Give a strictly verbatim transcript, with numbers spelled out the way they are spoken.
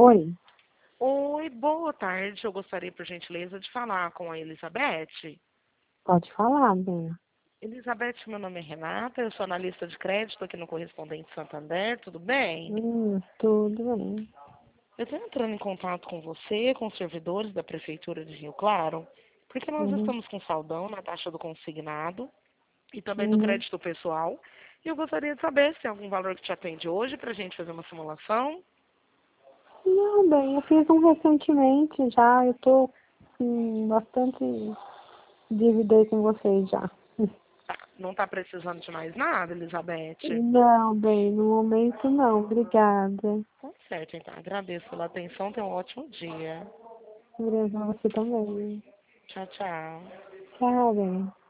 Oi, Oi, boa tarde. Eu gostaria, por gentileza, de falar com a Elizabeth. pode falar, bem. Elizabeth, meu nome é Renata, eu sou analista de crédito aqui no Correspondente Santander, tudo bem? Hum, tudo bem. Eu estou entrando em contato com você, com os servidores da Prefeitura de Rio Claro, porque nós Uhum, estamos com saldão na taxa do consignado e também do uhum. crédito pessoal. E eu gostaria de saber se tem algum valor que te atende hoje para a gente fazer uma simulação. Não, bem, eu fiz um recentemente já, eu tô com bastante dívida aí com vocês já. Tá, não está precisando de mais nada, Elizabeth? Não, bem, no momento não, obrigada. Tá certo, então. Agradeço pela atenção. Tenha um ótimo dia. Obrigada a você também. Tchau, tchau. Tchau, bem.